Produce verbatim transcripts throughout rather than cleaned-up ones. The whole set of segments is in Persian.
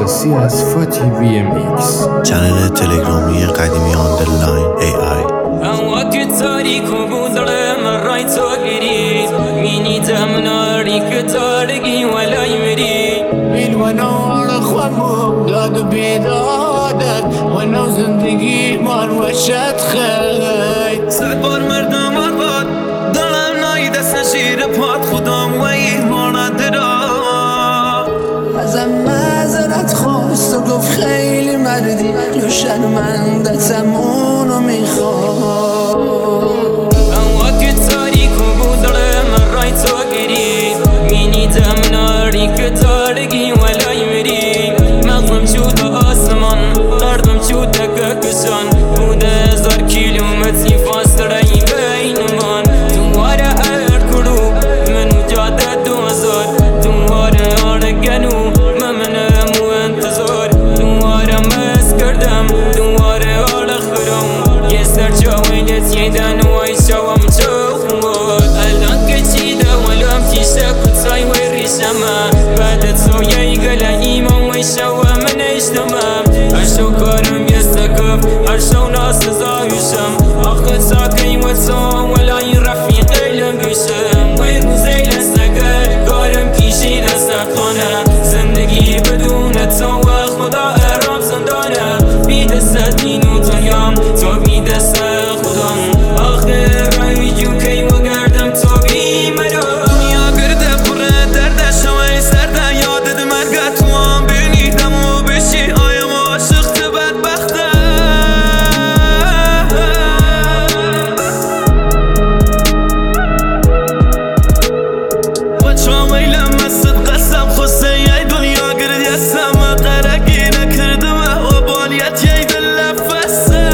خصوصی از فاتی بی ام ایکس، چنل تلگرامی قدیمی آندرلاین ای آی. وقت تاریک و بودرم رای تو گرید مینی تمناری که تارگی ولای مرید الونور خوامو داد بیدادت ونو زندگی مار وشت خید صد بار مردم آباد دلم نای دست شیر پاد خودم و ایمان درا ازم معذرت خواست و گفت خیلی مردی یا شرمندتم اونو میخواد وقت تاریک و بودرم رای تو گرید مینی تمناری که تارگی ولای مرید مغزم شد آسمان قردم شد ککشان بود هزار کیلومتری فاصله بین من دواره هر کرو منو جاده دوزار دواره آرگنو ممنم و انتظار دواره مس کردم دواره آلخرم یه سر جاویلت یدن و ایشوام چوخمود الان که چیده ولم تیشه کتای و ریشمه بعد تو یه گله ایمان و ایشوام من اشتمم هرشو کارم یه سکف هرشو ناسزایشم آخه ساکی و تو ولای رفیقی لنگشم و روزی لسکر کارم پیشی دستخانه زندگی بدون تو و خدا ارام زندانه بی دست دین و دنیام تو بی دست خودم آخر رای جو کی و گردم تو بی مرا دنیا گرده پره درده شوی سرده یادت مرگه تو هم بینیدم و بشی آیم عاشق تو بدبخته و چون ویلم مست قسم خوسته یه دنیا گرد یستم قرقی نکردم و بالیت یه دل نفسه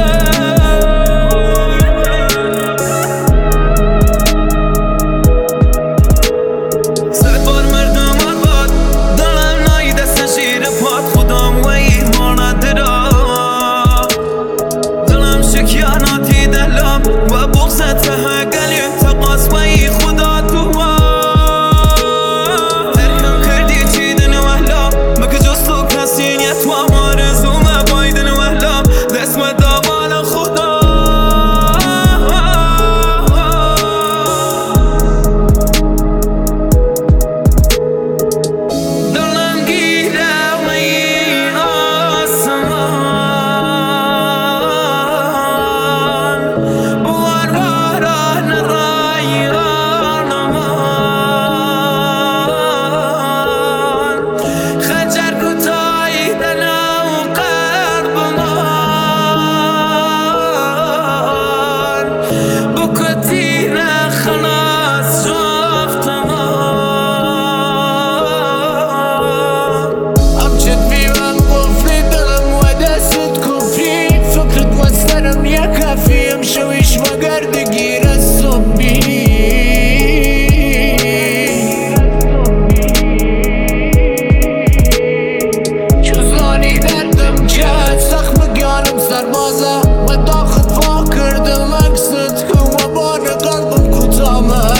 صد بار مردم آباد دلم نای دست شیر پاد خودم و ایمان درا دلم شکیاناتی دلم و بغزت هگلیم تقاس و ای خدا تو هرکم کردی چیدن وحلا مکه جز تو کسی نیت و مارزوم بایدن وحلا دست مدامال خدا دلم گیره و این آسمان بوار باران رایان من خنجر کتای دلم و قلب من بکتی نخلاص شفت من همچت بیوان قفلی دلم و دستت کفری فکرت وسترم یا کافیم شویش و گردگیر صبحی چوزانی دردم جد زخم گانم سربازه و داخت وا کردم اکست کن و بار قلبم کتامه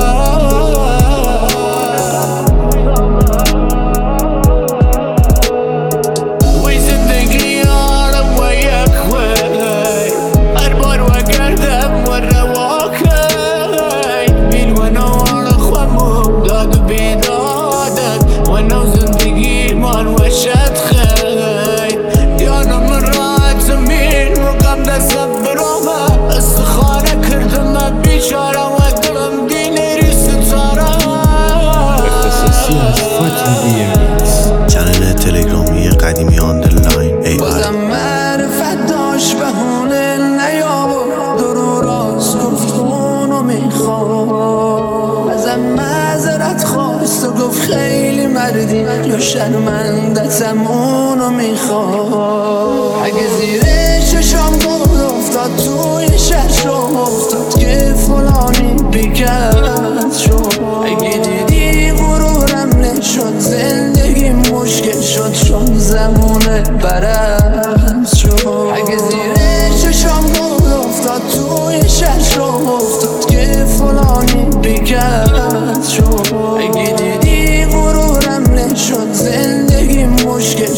وی زندگی آرم و یک وی هر بار و گردم و رواکی این و نوار خوامو داد و بیدادت و نو زندگی من و شد خید دیانم راحت زمین مقام دستم برامه استخانه کردم بیچاره و دلم دینری ستاره خصوصی از فاتی بی ام ایکس. چنل تلگرامی قدیمی آندرلاین ای آی. بازم معرفت داشت بهونه نیاور درو راست گفت اونو میخواد ازم معذرت خواست و گفت خیلی مردی یا شرمندتم اونو میخواد اگه زیر چشم گفت افتاد توی ششم افتاد که فلانی بیکرد شد اگه دیدی غرورم نشد زندگی مشکل شد چون زمونه برد شد اگه زیر چشم گفت افتاد توی ششم افتاد که فلانی بیکرد شد اگه دیدی غرورم نشد زندگی مشکل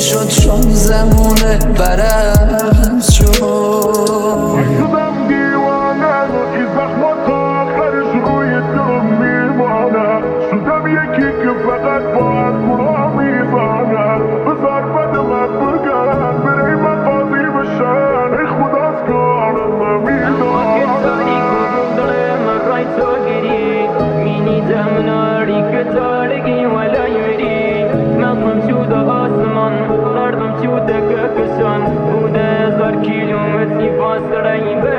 بودە هزار کیلومتری فاصلەی